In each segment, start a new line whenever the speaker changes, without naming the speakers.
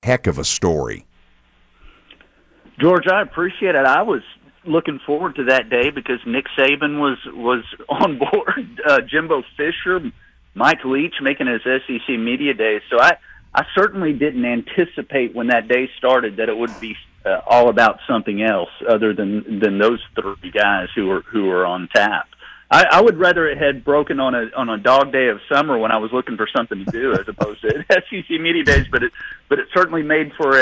heck of a story.
George, I appreciate it. I was looking forward to that day because Nick Saban was on board, Jimbo Fisher, Mike Leach making his SEC Media Days. So I certainly didn't anticipate when that day started that it would be all about something else other than those three guys who were on tap. I would rather it had broken on a dog day of summer when I was looking for something to do as opposed to SEC Media Days, but it certainly made for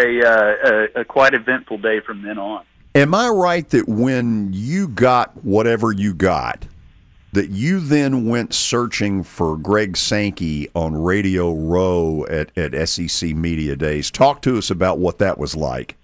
a quite eventful day from then on.
Am I right that when you got whatever you got, that you then went searching for Greg Sankey on Radio Row at SEC Media Days? Talk to us about what that was like.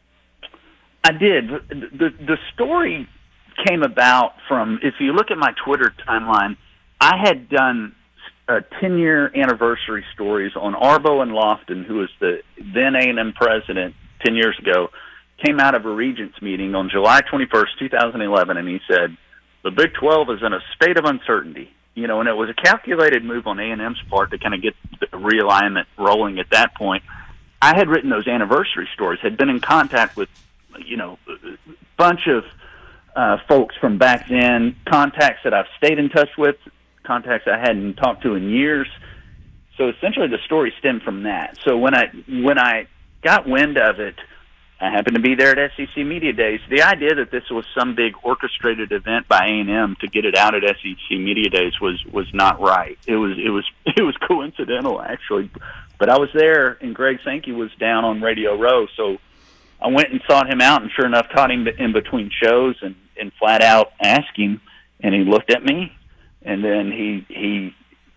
I did. The story came about from, if you look at my Twitter timeline, I had done 10-year anniversary stories on Arbo and Lofton, who was the then A&M president 10 years ago, came out of a Regents meeting on July 21st, 2011, and he said, the Big 12 is in a state of uncertainty. And it was a calculated move on A&M's part to kind of get the realignment rolling at that point. I had written those anniversary stories, had been in contact with, a bunch of folks from back then, contacts that I've stayed in touch with, contacts I hadn't talked to in years. So essentially the story stemmed from that. So when I got wind of it, I happened to be there at SEC Media Days. The idea that this was some big orchestrated event by A&M to get it out at SEC Media Days was not right. It was coincidental, actually. But I was there, and Greg Sankey was down on Radio Row, so I went and sought him out, and sure enough, caught him in between shows and flat out asked him, and he looked at me, and then he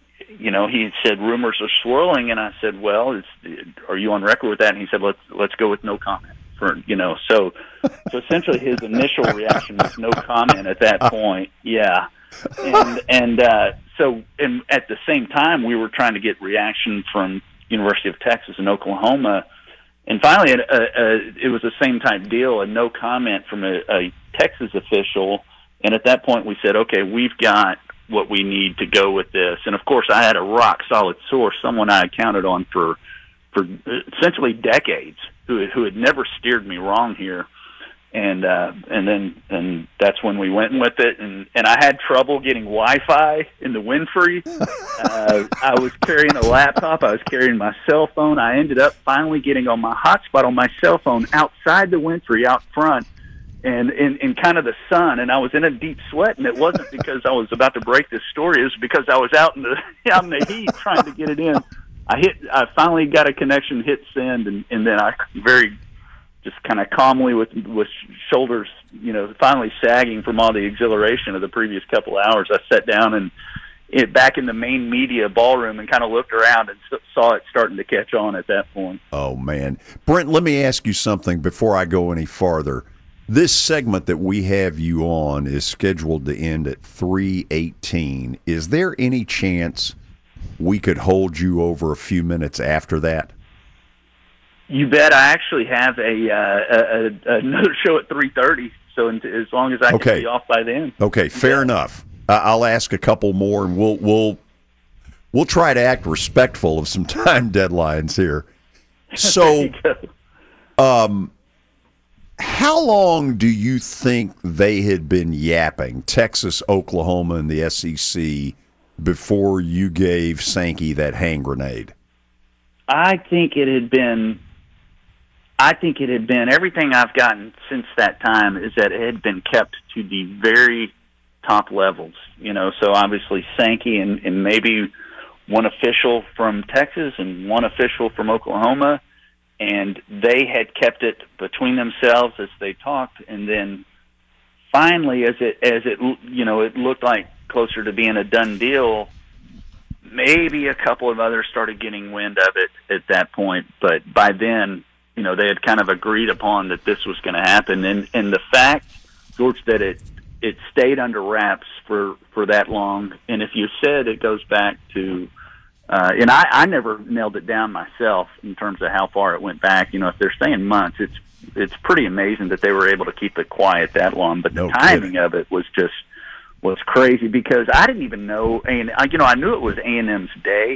said rumors are swirling, and I said, well, are you on record with that? And he said, let's go with no comment. So essentially his initial reaction was no comment at that point. Yeah. And so at the same time, we were trying to get reaction from University of Texas and Oklahoma. And finally, it was the same type deal, a no comment from a Texas official. And at that point, we said, okay, we've got what we need to go with this. And of course, I had a rock solid source, someone I had counted on for essentially decades, who had never steered me wrong here. And then that's when we went with it. And I had trouble getting Wi-Fi in the Winfrey. I was carrying a laptop. I was carrying my cell phone. I ended up finally getting on my hotspot on my cell phone outside the Winfrey out front and in kind of the sun. And I was in a deep sweat. And it wasn't because I was about to break this story. It was because I was out in the heat trying to get it in. I finally got a connection, hit send, and then I just kind of calmly with shoulders, finally sagging from all the exhilaration of the previous couple hours, I sat down and back in the main media ballroom and kind of looked around and saw it starting to catch on at that point.
Oh, man. Brent, let me ask you something before I go any farther. This segment that we have you on is scheduled to end at 3:18. Is there any chance we could hold you over a few minutes after that?
You bet. I actually have another show at 3:30, so as long as I can be off by then.
Okay, fair enough. I'll ask a couple more, and we'll try to act respectful of some time deadlines here. So, how long do you think they had been yapping, Texas, Oklahoma, and the SEC, before you gave Sankey that hand grenade?
I think it had been everything I've gotten since that time is that it had been kept to the very top levels, so obviously Sankey and maybe one official from Texas and one official from Oklahoma, and they had kept it between themselves as they talked, and then finally as it looked like closer to being a done deal, maybe a couple of others started getting wind of it at that point, but by then, they had kind of agreed upon that this was going to happen. And the fact, George, that it stayed under wraps for that long, and if you said it goes back to, and I never nailed it down myself in terms of how far it went back. If they're saying months, it's pretty amazing that they were able to keep it quiet that long. But the timing of it was crazy because I didn't even know, and I knew it was A&M's day,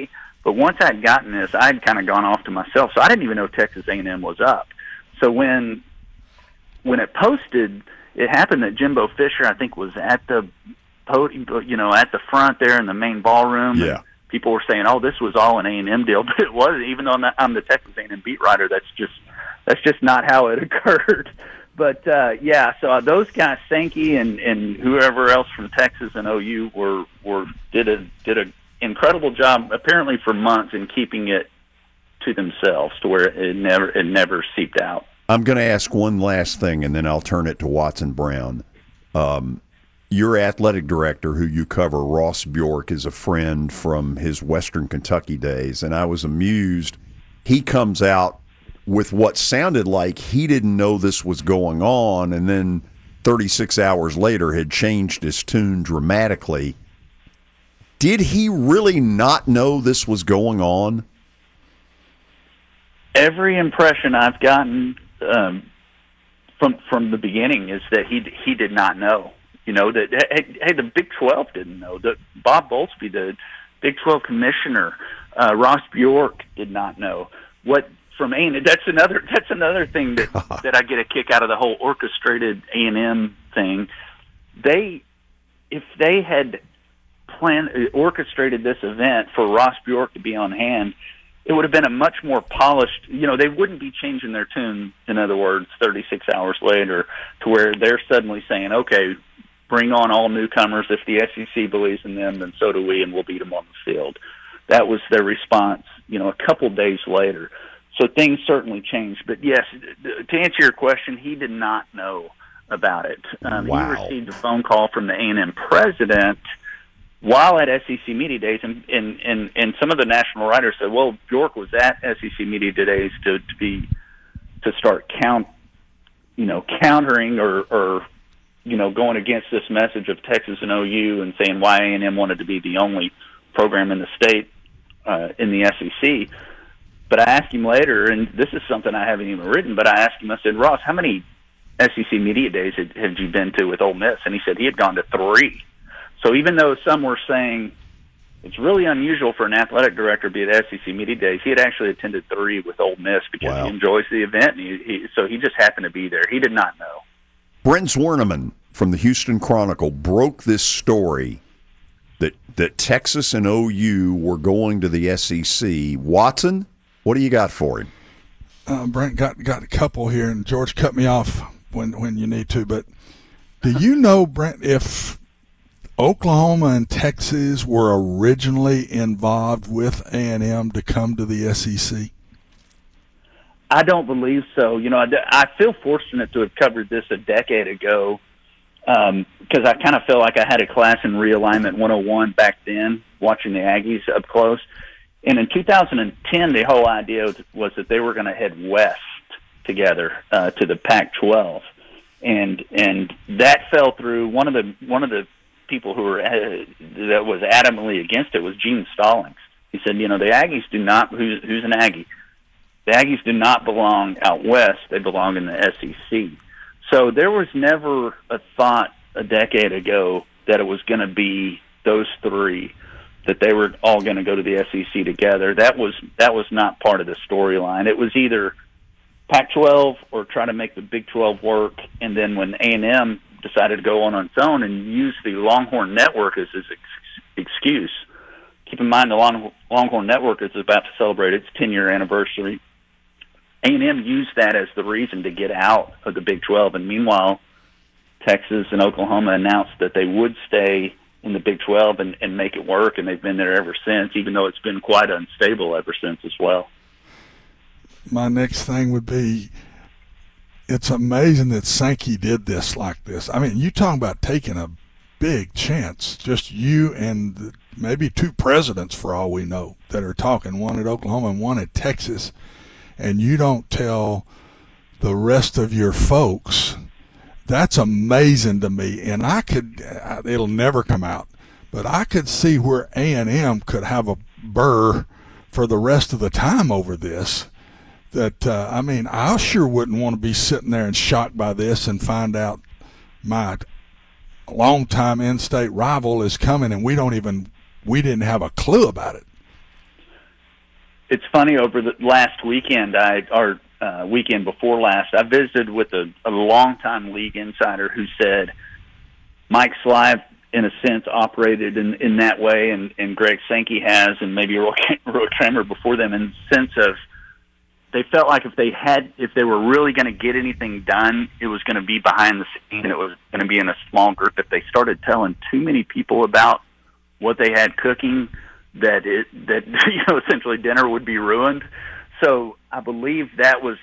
But once I'd gotten this, I'd kind of gone off to myself, so I didn't even know Texas A&M was up. So when it posted, it happened that Jimbo Fisher, I think, was at the podium, at the front there in the main ballroom.
Yeah.
And people were saying, "Oh, this was all an A&M deal," but it wasn't. Even though I'm the Texas A&M beat writer, that's just not how it occurred. But so those guys, Sankey and whoever else from Texas and OU, did a incredible job, apparently for months, in keeping it to themselves to where it never seeped out.
I'm going to ask one last thing, and then I'll turn it to Watson Brown. Your athletic director, who you cover, Ross Bjork, is a friend from his Western Kentucky days, and I was amused. He comes out with what sounded like he didn't know this was going on, and then 36 hours later had changed his tune dramatically. Did he really not know this was going on?
Every impression I've gotten from the beginning is that he did not know. That hey, the Big 12 didn't know. That Bob Bowlesby, the Big 12 commissioner, Ross Bjork did not know. What from A&M? That's another thing that I get a kick out of the whole orchestrated A&M thing. If they had orchestrated this event for Ross Bjork to be on hand, it would have been a much more polished, they wouldn't be changing their tune, in other words, 36 hours later, to where they're suddenly saying, okay, bring on all newcomers. If the SEC believes in them, then so do we, and we'll beat them on the field. That was their response, a couple days later. So things certainly changed. But yes, to answer your question, he did not know about it.
Wow.
He received a phone call from the A&M president while at SEC Media Days, and some of the national writers said, well, Bjork was at SEC Media Days to start countering or going against this message of Texas and OU and saying why A&M wanted to be the only program in the state in the SEC. But I asked him later, and this is something I haven't even written, but I asked him, I said, Ross, how many SEC Media Days had you been to with Ole Miss? And he said he had gone to 3. So even though some were saying it's really unusual for an athletic director to be at SEC Media Days, he had actually attended 3 with Ole Miss because he enjoys the event, and so he just happened to be there. He did not know.
Brent Zwerneman from the Houston Chronicle broke this story that Texas and OU were going to the SEC. Watson, what do you got for him?
Brent got a couple here, and George, cut me off when you need to. But do you know, Brent, if Oklahoma and Texas were originally involved with A&M to come to the SEC?
I don't believe so. I feel fortunate to have covered this a decade ago because I kind of feel like I had a class in Realignment 101 back then, watching the Aggies up close. And in 2010, the whole idea was that they were going to head west together to the Pac-12, and that fell through. One of the people that was adamantly against it was Gene Stallings. He said, the Aggies do not. Who's an Aggie? The Aggies do not belong out west. They belong in the SEC. So there was never a thought a decade ago that it was going to be those 3, that they were all going to go to the SEC together. That was not part of the storyline. It was either Pac-12 or try to make the Big 12 work. And then when A&M decided to go on its own and use the Longhorn Network as its excuse, keep in mind the Longhorn Network is about to celebrate its 10-year anniversary. A&M used that as the reason to get out of the Big 12. And meanwhile, Texas and Oklahoma announced that they would stay in the Big 12 and make it work, and they've been there ever since, even though it's been quite unstable ever since as well.
My next thing would be, it's amazing that Sankey did this like this. I mean, you talking about taking a big chance, just you and maybe 2 presidents for all we know that are talking, one at Oklahoma and one at Texas, and you don't tell the rest of your folks. That's amazing to me, and it'll never come out, but I could see where A&M could have a burr for the rest of the time over this. I sure wouldn't want to be sitting there and shocked by this and find out my longtime in-state rival is coming and we didn't have a clue about it.
It's funny, over the last weekend, weekend before last, I visited with a longtime league insider who said Mike Slive, in a sense, operated in that way, and Greg Sankey has, and maybe Roy Kramer before them, in the sense of they felt like if they were really going to get anything done, it was going to be behind the scene, and it was going to be in a small group. If they started telling too many people about what they had cooking, that essentially dinner would be ruined. So I believe that was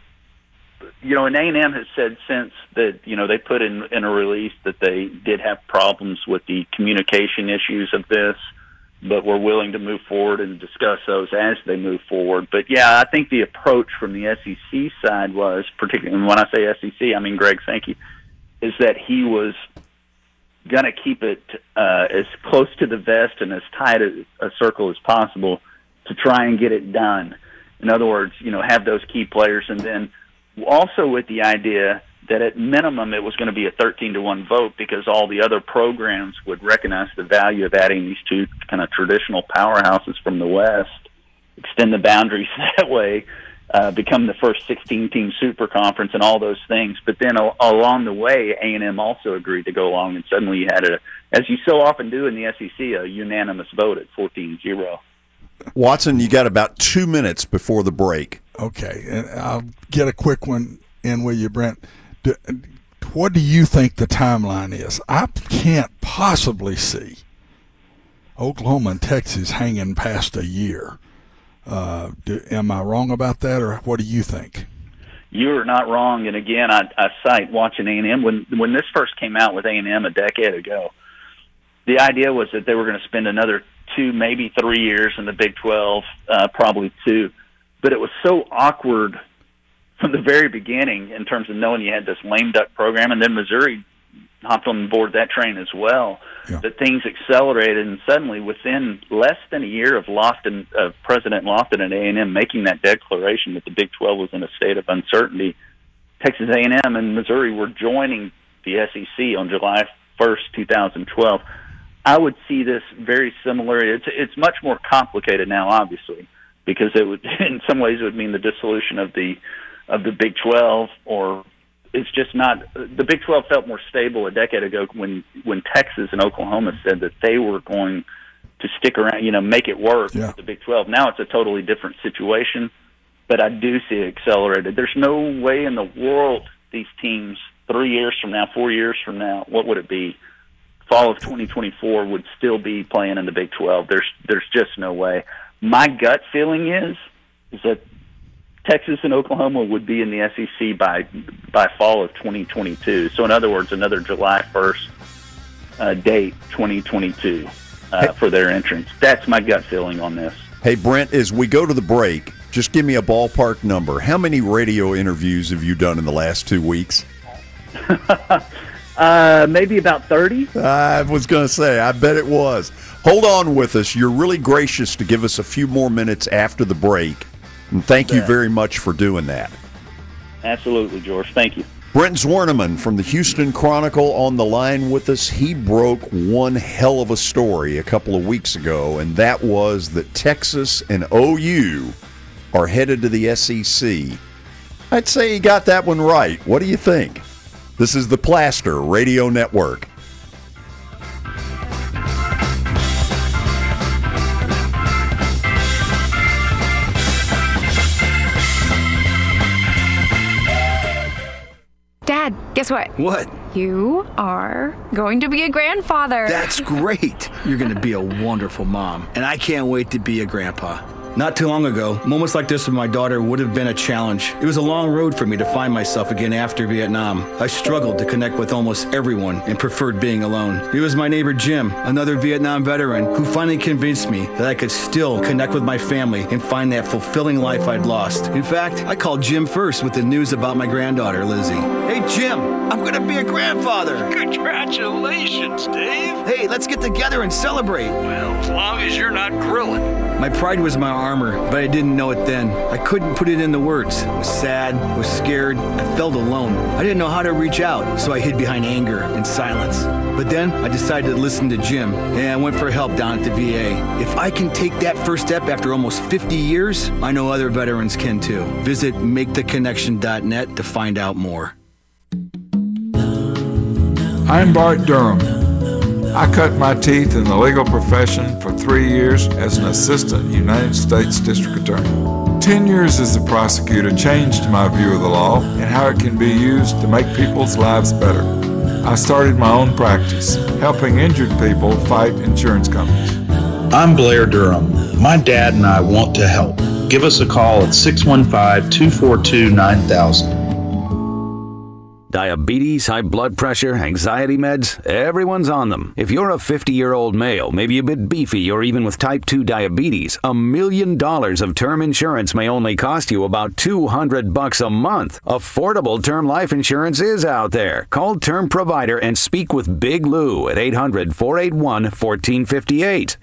and A&M has said since that, they put in a release that they did have problems with the communication issues of this, but were willing to move forward and discuss those as they move forward. But yeah, I think the approach from the SEC side was, particularly, and when I say SEC, I mean Greg Sankey, is that he was going to keep it as close to the vest and as tight a circle as possible to try and get it done. In other words, have those key players, and then also with the idea that at minimum it was going to be a 13-1 vote, because all the other programs would recognize the value of adding these two kind of traditional powerhouses from the West, extend the boundaries that way, become the first 16-team super conference and all those things. But then along the way, A&M also agreed to go along, and suddenly you had, as you so often do in the SEC, a unanimous vote at 14-0.
Watson, you got about 2 minutes before the break.
Okay, and I'll get a quick one in with you, Brent. What do you think the timeline is? I can't possibly see Oklahoma and Texas hanging past a year. Am I wrong about that, or what do you think?
You're not wrong, and again, I cite watching A&M. When this first came out with A&M a decade ago, the idea was that they were going to spend another 2, maybe 3 years in the Big 12, probably 2. But it was so awkward from the very beginning in terms of knowing you had this lame duck program, and then Missouri hopped on board that train as well, that things accelerated, and suddenly within less than a year of President Lofton at A&M making that declaration that the Big 12 was in a state of uncertainty, Texas A&M and Missouri were joining the SEC on July 1st, 2012. I would see this very similar. It's much more complicated now, obviously, because it would, in some ways, it would mean the dissolution of the Big 12, or it's just not. The Big 12 felt more stable a decade ago when Texas and Oklahoma said that they were going to stick around, make it work with the Big 12. Now it's a totally different situation, but I do see it accelerated. There's no way in the world these teams 3 years from now, 4 years from now, what would it be? Fall of 2024 would still be playing in the Big 12. There's just no way. My gut feeling is that Texas and Oklahoma would be in the SEC by fall of 2022. So in other words, another July 1st date, 2022, for their entrance. That's my gut feeling on this.
Hey, Brent, as we go to the break, just give me a ballpark number. How many radio interviews have you done in the last 2 weeks?
Maybe about 30.
I was going to say, I bet it was. Hold on with us. You're really gracious to give us a few more minutes after the break, and thank you very much for doing that.
Absolutely, George. Thank you.
Brent Zwerneman from the Houston Chronicle on the line with us. He broke one hell of a story a couple of weeks ago, and that was that Texas and OU are headed to the SEC. I'd say he got that one right. What do you think? This is the Plaster Radio Network.
Dad, guess what?
What?
You are going to be a grandfather.
That's great. You're going to be a wonderful mom, and I can't wait to be a grandpa. Not too long ago, moments like this with my daughter would have been a challenge. It was a long road for me to find myself again after Vietnam. I struggled to connect with almost everyone and preferred being alone. It was my neighbor Jim, another Vietnam veteran, who finally convinced me that I could still connect with my family and find that fulfilling life I'd lost. In fact, I called Jim first with the news about my granddaughter, Lizzie. Hey, Jim, I'm going to be a grandfather.
Congratulations, Dave.
Hey, let's get together and celebrate.
Well, as long as you're not grilling.
My pride was my armor, but I didn't know it then. I couldn't put it into words. I was sad, I was scared, I felt alone. I didn't know how to reach out, so I hid behind anger and silence. But then I decided to listen to Jim, and I went for help down at the VA. If I can take that first step after almost 50 years, I know other veterans can too. Visit MakeTheConnection.net to find out more.
I'm Bart Durham. I cut my teeth in the legal profession for 3 years as an assistant United States District Attorney. 10 years as a prosecutor changed my view of the law and how it can be used to make people's lives better. I started my own practice, helping injured people fight insurance companies.
I'm Blair Durham. My dad and I want to help. Give us a call at 615-242-9000.
Diabetes, high blood pressure, anxiety meds, everyone's on them. If you're a 50-year-old male, maybe a bit beefy, or even with type 2 diabetes, $1 million of term insurance may only cost you about $200 a month. Affordable term life insurance is out there. Call Term Provider and speak with Big Lou at 800-481-1458.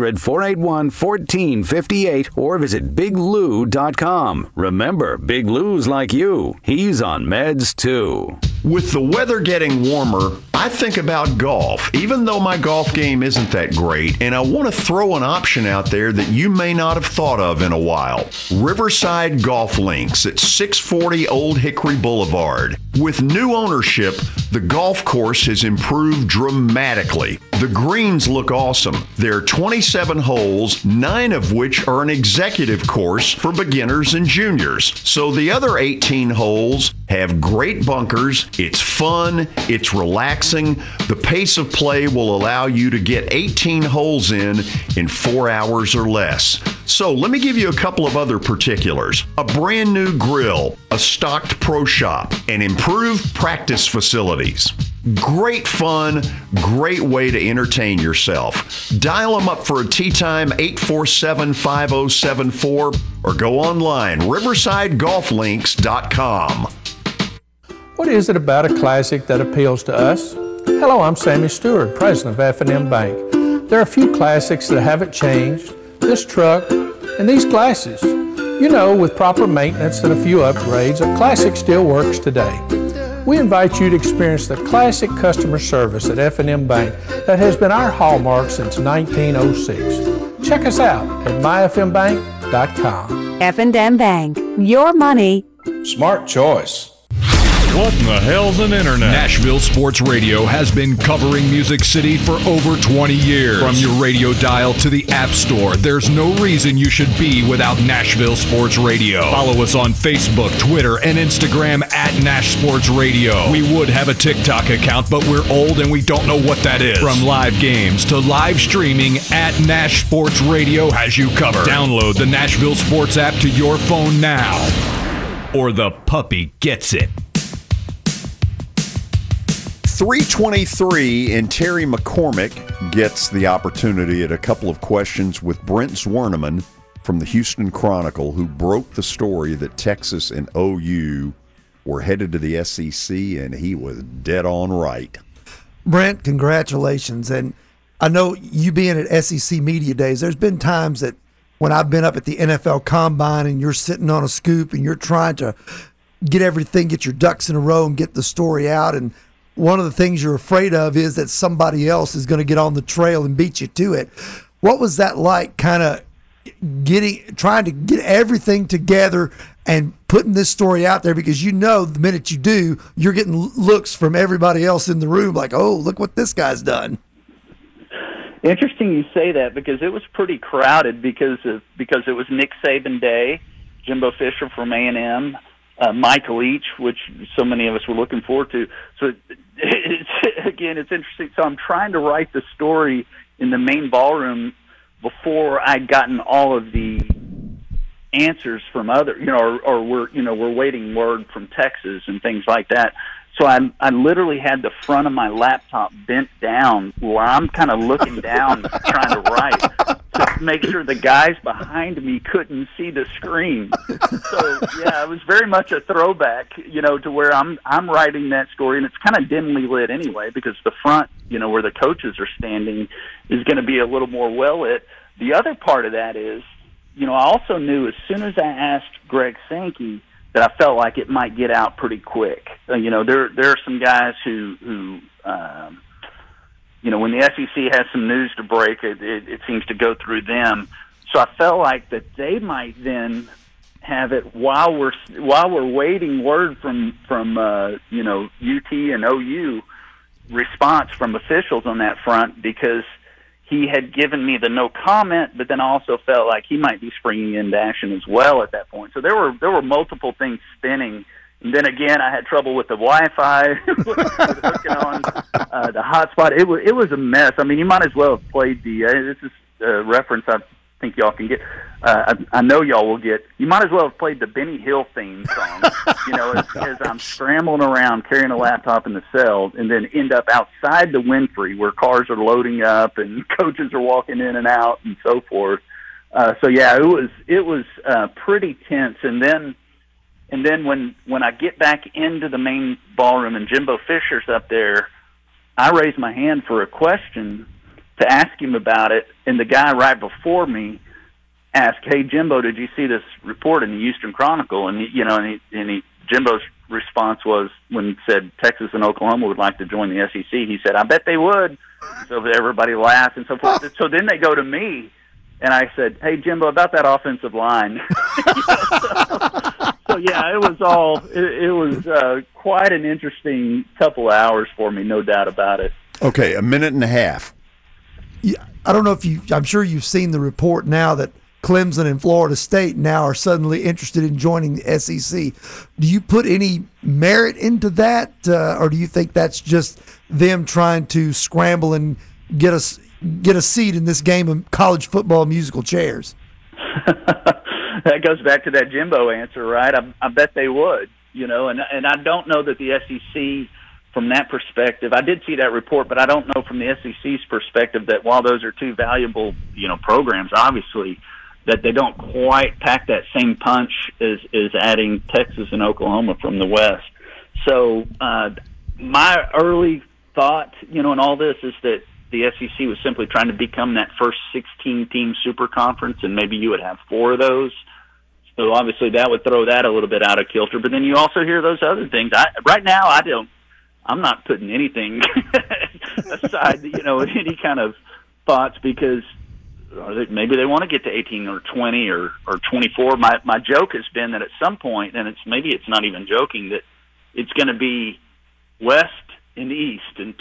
800-481-1458 or visit biglou.com. Remember, Big Lou's like you. He's on meds too.
With the weather getting warmer, I think about golf, even though my golf game isn't that great, and I want to throw an option out there that you may not have thought of in a while. Riverside Golf Links at 640 Old Hickory Boulevard. With new ownership, the golf course has improved dramatically. The greens look awesome. There are 27 holes, 9 of which are an executive course for beginners and juniors. So the other 18 holes have great bunkers. It's fun. It's relaxing. The pace of play will allow you to get 18 holes in 4 hours or less. So let me give you a couple of other particulars. A brand new grill, a stocked pro shop, and improved practice facilities. Great fun, great way to entertain yourself. Dial them up for a tee time, 847-5074, or go online, riversidegolflinks.com.
What is it about a classic that appeals to us? Hello, I'm Sammy Stewart, president of F&M Bank. There are a few classics that haven't changed. This truck and these glasses. You know, with proper maintenance and a few upgrades, a classic still works today. We invite you to experience the classic customer service at F&M Bank that has been our hallmark since 1906. Check us out at myfmbank.com.
F&M Bank, your money.
Smart choice.
What in the hell's an internet? Nashville Sports Radio has been covering Music City for over 20 years. From your radio dial to the App Store, there's no reason you should be without Nashville Sports Radio. Follow us on Facebook, Twitter, and Instagram at Nash Sports Radio. We would have a TikTok account, but we're old and we don't know what that is. From live games to live streaming, at Nash Sports Radio has you covered. Download the Nashville Sports app to your phone now, or the puppy gets it.
3:23, and Terry McCormick gets the opportunity at a couple of questions with Brent Zwerneman from the Houston Chronicle, who broke the story that Texas and OU were headed to the SEC, and he was dead on right.
Brent, congratulations. And I know you being at SEC Media Days, there's been times that when I've been up at the NFL Combine and you're sitting on a scoop and you're trying to get your ducks in a row and get the story out, and one of the things you're afraid of is that somebody else is going to get on the trail and beat you to it. What was that like, kind of trying to get everything together and putting this story out there? Because you know the minute you do, you're getting looks from everybody else in the room like, oh, look what this guy's done.
Interesting you say that, because it was pretty crowded because it was Nick Saban Day, Jimbo Fisher from A&M, Mike Leach, which so many of us were looking forward to. So it's interesting. So I'm trying to write the story in the main ballroom before I'd gotten all of the answers from other, we're waiting word from Texas and things like that. So I literally had the front of my laptop bent down where I'm kind of looking down trying to write to make sure the guys behind me couldn't see the screen. So, yeah, it was very much a throwback, to where I'm writing that story, and it's kind of dimly lit anyway, because the front, where the coaches are standing is going to be a little more well lit. The other part of that is, I also knew as soon as I asked Greg Sankey that I felt like it might get out pretty quick. There are some guys who when the SEC has some news to break, it seems to go through them. So I felt like that they might then have it while we're waiting word from UT and OU response from officials on that front, because he had given me the no comment, but then also felt like he might be springing into action as well at that point. So there were multiple things spinning. And then again, I had trouble with the Wi-Fi, with hooking on the hotspot. It was a mess. I mean, you might as well have played this is a reference I think y'all can get. I know y'all will get. You might as well have played the Benny Hill theme song, as I'm scrambling around carrying a laptop in the cell, and then end up outside the Winfrey where cars are loading up and coaches are walking in and out and so forth. So yeah, it was pretty tense. And then when I get back into the main ballroom and Jimbo Fisher's up there, I raise my hand for a question to ask him about it, and the guy right before me asked, "Hey Jimbo, did you see this report in the Houston Chronicle?" And Jimbo's response was, when he said Texas and Oklahoma would like to join the SEC, he said, "I bet they would." So everybody laughed and so forth. So then they go to me, and I said, "Hey Jimbo, about that offensive line." So yeah, it was quite an interesting couple of hours for me, no doubt about it.
Okay, a minute and a half.
Yeah, I don't know if I'm sure you've seen the report now that Clemson and Florida State now are suddenly interested in joining the SEC. Do you put any merit into that, or do you think that's just them trying to scramble and get a seat in this game of college football musical chairs?
That goes back to that Jimbo answer, right? I bet they would, and I don't know that the SEC, from that perspective, I did see that report, but I don't know from the SEC's perspective that while those are two valuable, programs, obviously, that they don't quite pack that same punch as adding Texas and Oklahoma from the West. So my early thought, in all this is that the SEC was simply trying to become that first 16-team super conference, and maybe you would have 4 of those. So obviously that would throw that a little bit out of kilter. But then you also hear those other things. Right now, I'm not putting anything aside, any kind of thoughts, because maybe they want to get to 18 or 20 or 24. My joke has been that at some point, and it's not even joking, that it's going to be West and East and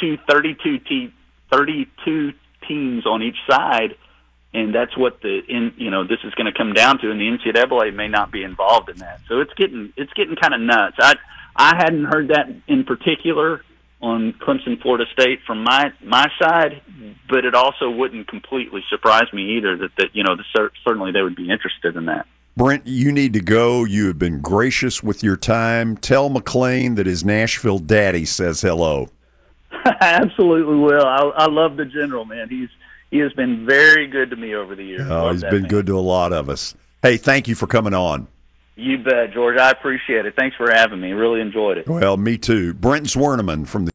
32 teams on each side, and that's what this is going to come down to, and the NCAA may not be involved in that. So it's getting kind of nuts. I hadn't heard that in particular on Clemson, Florida State from my side, but it also wouldn't completely surprise me either that certainly they would be interested in that.
Brent, you need to go. You have been gracious with your time. Tell McClain that his Nashville daddy says hello.
I absolutely will. I love the general, man. He has been very good to me over the years.
Oh, he's been good to a lot of us. Hey, thank you for coming on.
You bet, George. I appreciate it. Thanks for having me. Really enjoyed it.
Well, me too. Brent Zwerneman from the